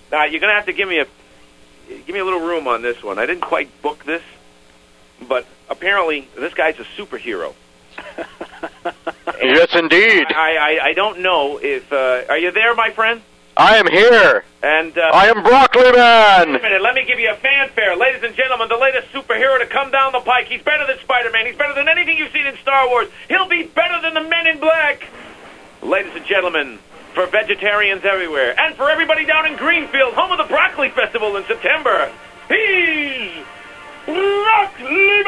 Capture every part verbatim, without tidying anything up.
Now, you're going to have to give me a give me a little room on this one. I didn't quite book this, but apparently this guy's a superhero. Yes, indeed. I, I, I don't know if... Uh, are you there, my friend? I am here. And uh, I am Broccoli Man. Wait a minute, let me give you a fanfare. Ladies and gentlemen, the latest superhero to come down the pike. He's better than Spider-Man. He's better than anything you've seen in Star Wars. He'll be better than the Men in Black. Ladies and gentlemen, for vegetarians everywhere, and for everybody down in Greenfield, home of the Broccoli Festival in September, he's Broccoli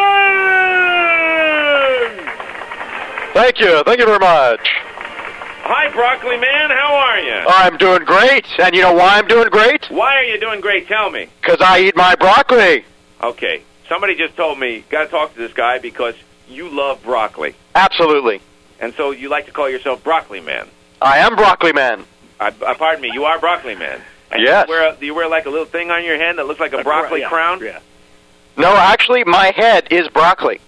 Man! Thank you. Thank you very much. Hi, Broccoli Man. How are you? I'm doing great. And you know why I'm doing great? Why are you doing great? Tell me. Because I eat my broccoli. Okay. Somebody just told me, got to talk to this guy because you love broccoli. Absolutely. And so you like to call yourself Broccoli Man. I am Broccoli Man. I, uh, pardon me, you are Broccoli Man. And Yes. You wear, a, do you wear like a little thing on your head that looks like a, A broccoli cra- yeah, crown? Yeah. No, actually, my head is broccoli.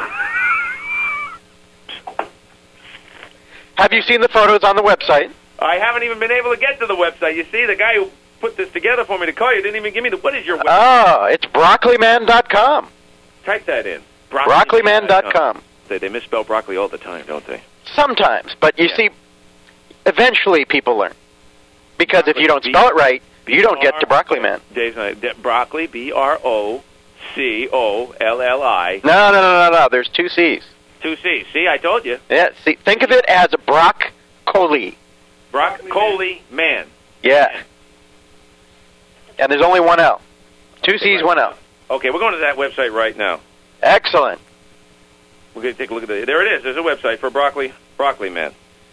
Have you seen the photos on the website? I haven't even been able to get to the website. You see, the guy who put this together for me to call you didn't even give me the... What is your website? Ah, it's broccoli man dot com. Type that in. broccoli man dot com. They, they misspell broccoli all the time, don't they? Sometimes, but you Yeah. see, eventually people learn. Because if you don't spell it right, you don't get to Broccoli Man. Dave's not, de- broccoli, B R O C O L L I. No, no, no, no, no. There's two C's. Two C's. See, I told you. Yeah, see, think of it as broccoli. Broccoli Man. Yeah. And there's only one L. Two C's, one L. Okay, we're going to that website right now. Excellent. We're going to take a look at it. There it is. There's a website for Broccoli, Broccoli Man.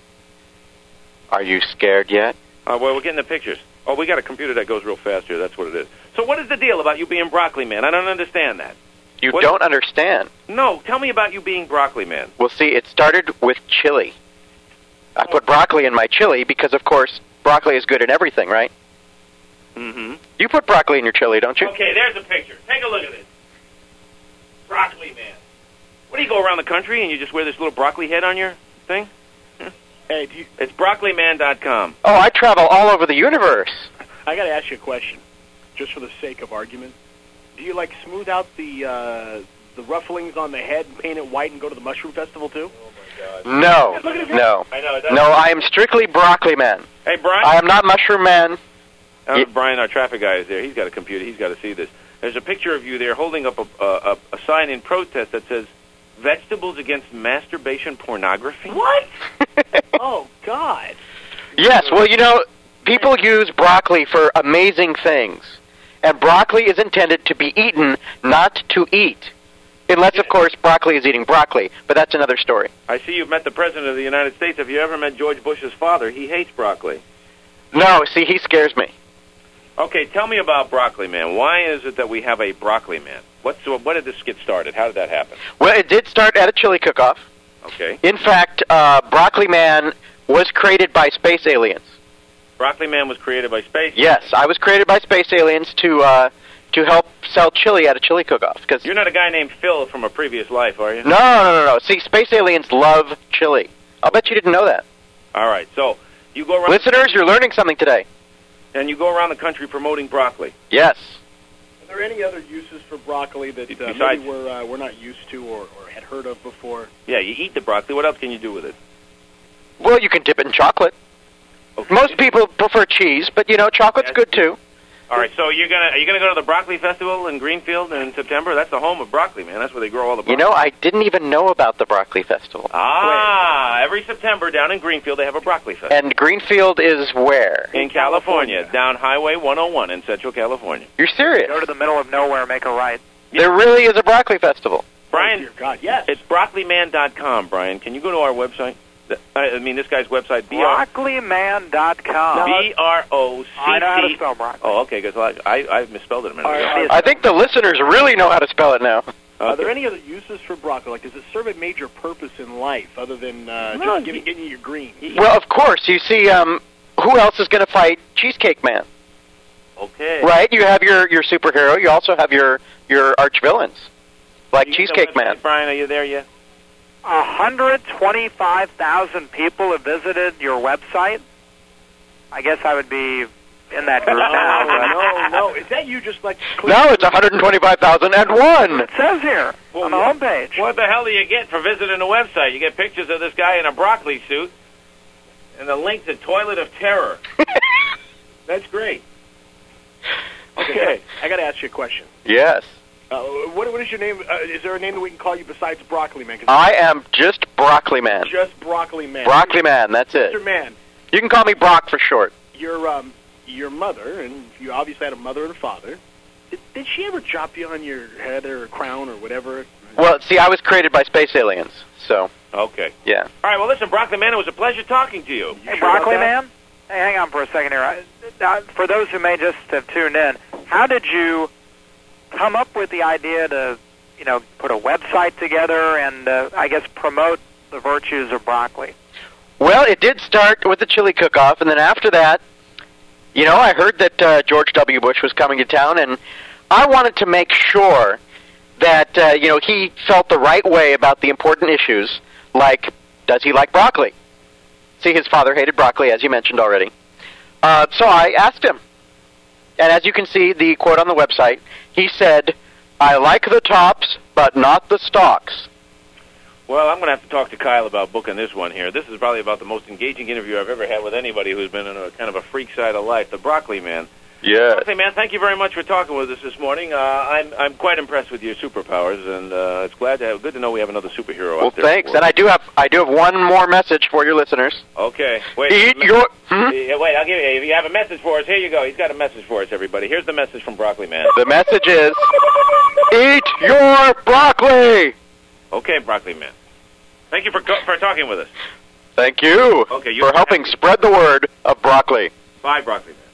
Are you scared yet? Uh, well, we're getting the pictures. Oh, we got a computer that goes real fast here. That's what it is. So what is the deal about you being Broccoli Man? I don't understand that. You What- don't understand. No, tell me about you being Broccoli Man. Well, see, it started with chili. I put broccoli in my chili because, of course, broccoli is good in everything, right? Mm-hmm. You put broccoli in your chili, don't you? Okay, there's a picture. Take a look at this. Broccoli Man. What do you go around the country and you just wear this little broccoli head on your thing? Hey, do you, It's broccoli man dot com. Oh, I travel all over the universe. I got to ask you a question, just for the sake of argument. Do you like smooth out the uh, the rufflings on the head and paint it white and go to the mushroom festival too? No, no, I know. no. I am strictly broccoli man. Hey, Brian. I am not mushroom man. Uh, Ye- Brian, our traffic guy, is there. He's got a computer. He's got to see this. There's a picture of you there holding up a, a, a sign in protest that says, Vegetables Against Masturbation Pornography. What? Oh, God. Yes, well, you know, people use broccoli for amazing things. And broccoli is intended to be eaten, not to eat. Unless, of course, broccoli is eating broccoli. But that's another story. I see you've met the President of the United States. Have you ever met George Bush's father? He hates broccoli. No, see, he scares me. Okay, tell me about Broccoli Man. Why is it that we have a Broccoli Man? What's, what did this get started? How did that happen? Well, it did start at a chili cook-off. Okay. In fact, uh, Broccoli Man was created by space aliens. Broccoli Man was created by space. Yes, I was created by space aliens to uh, to help sell chili at a chili cook-off. Cause You're not a guy named Phil from a previous life, are you? no, no, no, no. See, space aliens love chili. I'll bet you didn't know that. All right, so you go around... Listeners, you're learning something today. And you go around the country promoting broccoli. Yes. Are there any other uses for broccoli that uh, Besides- maybe we're, uh, we're not used to or, or had heard of before? Yeah, you eat the broccoli. What else can you do with it? Well, you can dip it in chocolate. Okay. Most people prefer cheese, but, you know, chocolate's Yes. good, too. All right, so you're gonna are you gonna go to the Broccoli Festival in Greenfield in September? That's the home of broccoli, man. That's where they grow all the broccoli. You know, I didn't even know about the Broccoli Festival. Ah, every September down in Greenfield they have a broccoli festival. And Greenfield is where? In California, down Highway one oh one in Central California. You're serious? Go to the middle of nowhere, make a right. There really is a Broccoli Festival. Brian, Oh, dear God, yes. it's broccoli man dot com, Brian. Can you go to our website? The- I mean, this guy's website, B R broccoli man dot com. B R O C C. I know how to spell broccoli. Oh, okay, because I, I, I've misspelled it a minute All ago. right, I think the listeners really know how to spell it now. Are Okay. there any other uses for broccoli? Like, does it serve a major purpose in life other than uh, No, just giving, you- getting you your green? Well, of course. You see, um, who else is going to fight Cheesecake Man? Okay. Right? You have your, your superhero. You also have your, your arch villains, like You get the Cheesecake website, Man. Brian, are you there yet? one hundred twenty-five thousand people have visited your website. I guess I would be in that group now. No, no, no. Is that you just like... No, it's one hundred twenty-five thousand one. It says here on the homepage. What the hell do you get for visiting the website? You get pictures of this guy in a broccoli suit and the link to Toilet of Terror. That's great. Okay, I got to ask you a question. Yes. Uh, what, what is your name? Uh, is there a name that we can call you besides Broccoli Man? 'Cause I am just Broccoli Man. Just Broccoli Man. Broccoli Man, that's it. Mister Man, You can call me Brock for short. your um, your mother, and you obviously had a mother and a father. Did, did she ever drop you on your head or a crown or whatever? Well, see, I was created by space aliens, so, Okay. yeah. All right, well, listen, Broccoli Man, it was a pleasure talking to you. You Hey, sure about Broccoli that? Man? Hey, hang on for a second here. I, uh, for those who may just have tuned in, how did you come up with the idea to, you know, put a website together and, uh, I guess, promote the virtues of broccoli? Well, it did start with the chili cook-off, and then after that, you know, I heard that uh, George W. Bush was coming to town, and I wanted to make sure that, uh, you know, he felt the right way about the important issues, like, does he like broccoli? See, his father hated broccoli, as you mentioned already. Uh, so I asked him. And as you can see, the quote on the website, he said, I like the tops, but not the stalks. Well, I'm going to have to talk to Kyle about booking this one here. This is probably about the most engaging interview I've ever had with anybody who's been in a kind of a freak side of life, the Broccoli Man. Yeah. Broccoli Man, thank you very much for talking with us this morning. Uh, I'm I'm quite impressed with your superpowers, and uh, it's glad to have, good to know we have another superhero Well, out there. thanks. And I do have I do have one more message for your listeners. Okay. Wait. Eat your... Hmm? Yeah, Wait, I'll give you. If you have a message for us, here you go. He's got a message for us, everybody. Here's the message from Broccoli Man. The message is, eat your broccoli! Okay, Broccoli Man. Thank you for co- for talking with us. Thank you Okay, you- for helping spread the word of broccoli. Bye, Broccoli Man.